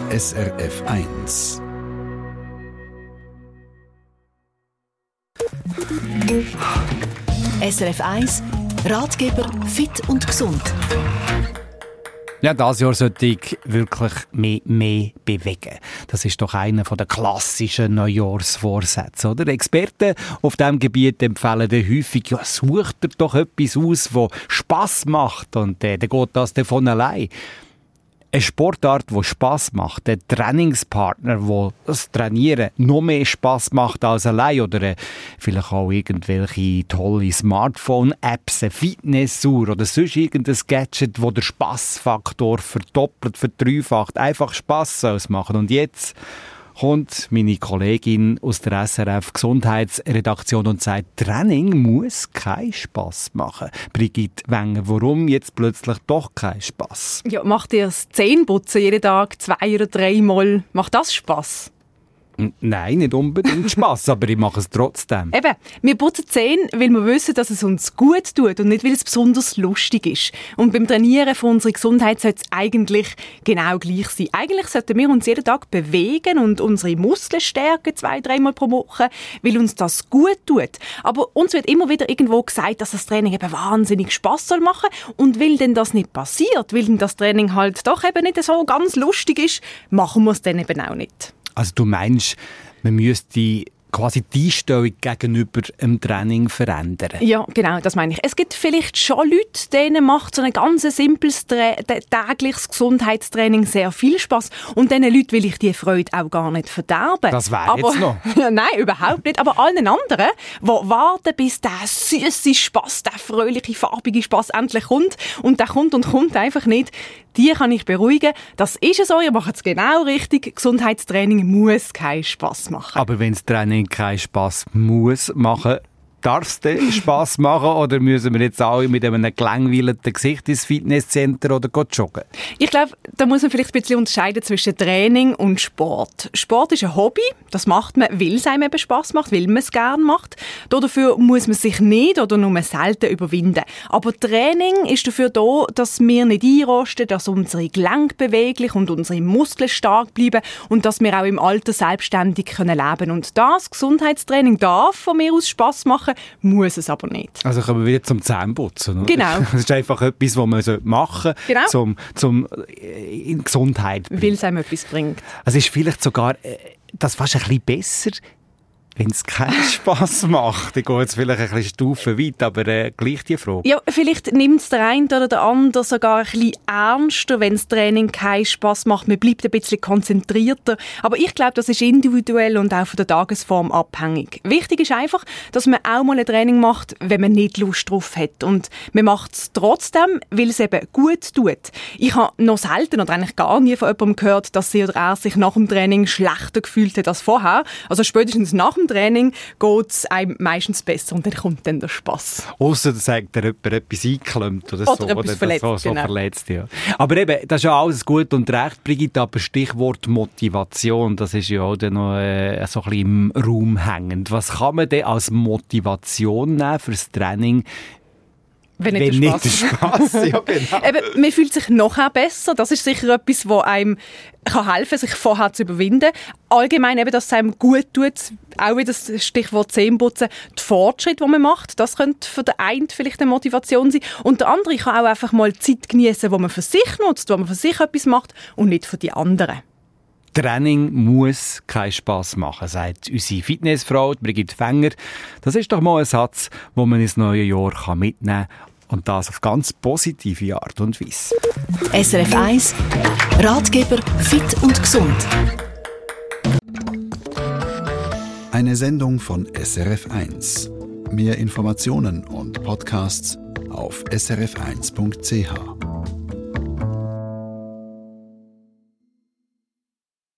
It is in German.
SRF 1. SRF 1, Ratgeber fit und gesund. Ja, dieses Jahr sollte ich wirklich mehr bewegen. Das ist doch einer der klassischen Neujahrsvorsätze, oder? Experten auf diesem Gebiet empfehlen dann häufig, ja, such dir doch etwas aus, das Spass macht, und dann geht das von allein. Eine Sportart, die Spass macht, ein Trainingspartner, wo das Trainieren noch mehr Spass macht als allein, oder vielleicht auch irgendwelche tolle Smartphone-Apps, eine Fitnessuhr oder sonst irgendein Gadget, das den Spassfaktor verdoppelt, verdreifacht, einfach Spass ausmachen. Und jetzt kommt meine Kollegin aus der SRF Gesundheitsredaktion und sagt, Training muss keinen Spass machen. Brigitte Wenger, warum jetzt plötzlich doch keinen Spass? Ja, macht dir das Zähneputzen jeden Tag 2 oder 3 Mal, macht das Spass? Nein, nicht unbedingt Spass, aber ich mache es trotzdem. Eben, wir putzen die Zähne, weil wir wissen, dass es uns gut tut und nicht, weil es besonders lustig ist. Und beim Trainieren von unserer Gesundheit sollte es eigentlich genau gleich sein. Eigentlich sollten wir uns jeden Tag bewegen und unsere Muskeln stärken 2-3 Mal pro Woche, weil uns das gut tut. Aber uns wird immer wieder irgendwo gesagt, dass das Training eben wahnsinnig Spass soll machen. Und weil denn das nicht passiert, weil denn das Training halt doch eben nicht so ganz lustig ist, machen wir es dann eben auch nicht. Also du meinst, man müsste quasi die Einstellung gegenüber dem Training verändern? Ja, genau, das meine ich. Es gibt vielleicht schon Leute, denen macht so ein ganz simples tägliches Gesundheitstraining sehr viel Spass. Und diesen Leuten will ich die Freude auch gar nicht verderben. Das wäre jetzt noch. Nein, überhaupt nicht. Aber allen anderen, die warten, bis der süße Spass, der fröhliche, farbige Spass endlich kommt, und der kommt und kommt einfach nicht, die kann ich beruhigen. Das ist so, ihr macht es genau richtig. Gesundheitstraining muss keinen Spass machen. Aber wenn das Training keinen Spass muss machen, darf es denn Spass machen, oder müssen wir jetzt alle mit einem gelangweilten Gesicht ins Fitnesscenter oder joggen? Ich glaube, da muss man vielleicht ein bisschen unterscheiden zwischen Training und Sport. Sport ist ein Hobby, das macht man, weil es einem eben Spass macht, weil man es gerne macht. Dafür muss man sich nicht oder nur selten überwinden. Aber Training ist dafür da, dass wir nicht einrosten, dass unsere Gelenke beweglich und unsere Muskeln stark bleiben und dass wir auch im Alter selbstständig leben können. Und das Gesundheitstraining darf von mir aus Spass machen, muss es aber nicht. Also kommen wir wieder zum Zähneputzen, oder? Genau. Das ist einfach etwas, was man machen sollte, zum in Gesundheit bringen. Weil es einem etwas bringt. Es ist vielleicht sogar das fast ein bisschen besser, wenn es keinen Spass macht. Ich gehe jetzt vielleicht ein bisschen Stufen weit, aber gleich die Frage. Ja, vielleicht nimmt es der eine oder der andere sogar ein bisschen ernster, wenn das Training keinen Spass macht. Man bleibt ein bisschen konzentrierter. Aber ich glaube, das ist individuell und auch von der Tagesform abhängig. Wichtig ist einfach, dass man auch mal ein Training macht, wenn man nicht Lust drauf hat. Und man macht es trotzdem, weil es eben gut tut. Ich habe noch selten oder eigentlich gar nie von jemandem gehört, dass sie oder er sich nach dem Training schlechter gefühlt hat als vorher. Also spätestens nach dem Training geht es einem meistens besser und dann kommt dann der Spass. Ausser da sagt er jemand etwas eingeklemmt oder so. Etwas verletzt, so genau. Verletzt, ja. Aber eben, das ist ja alles gut und recht, Brigitte, aber Stichwort Motivation, das ist ja auch dann noch so ein bisschen im Raum hängend. Was kann man denn als Motivation nehmen fürs Training, wenn nicht der Spass? Ja, genau. Eben, man fühlt sich nachher besser. Das ist sicher etwas, was einem kann helfen, sich vorher zu überwinden. Allgemein eben, dass es einem gut tut, auch wieder das Stichwort Zähneputzen, die Fortschritte, die man macht, das könnte für den einen vielleicht eine Motivation sein. Und der andere kann auch einfach mal Zeit genießen, die man für sich nutzt, wo man für sich etwas macht und nicht für die anderen. Training muss keinen Spass machen, sagt unsere Fitnessfrau Brigitte Wenger. Das ist doch mal ein Satz, den man ins neue Jahr mitnehmen kann. Und das auf ganz positive Art und Weise. SRF 1, Ratgeber fit und gesund. Eine Sendung von SRF 1. Mehr Informationen und Podcasts auf srf1.ch.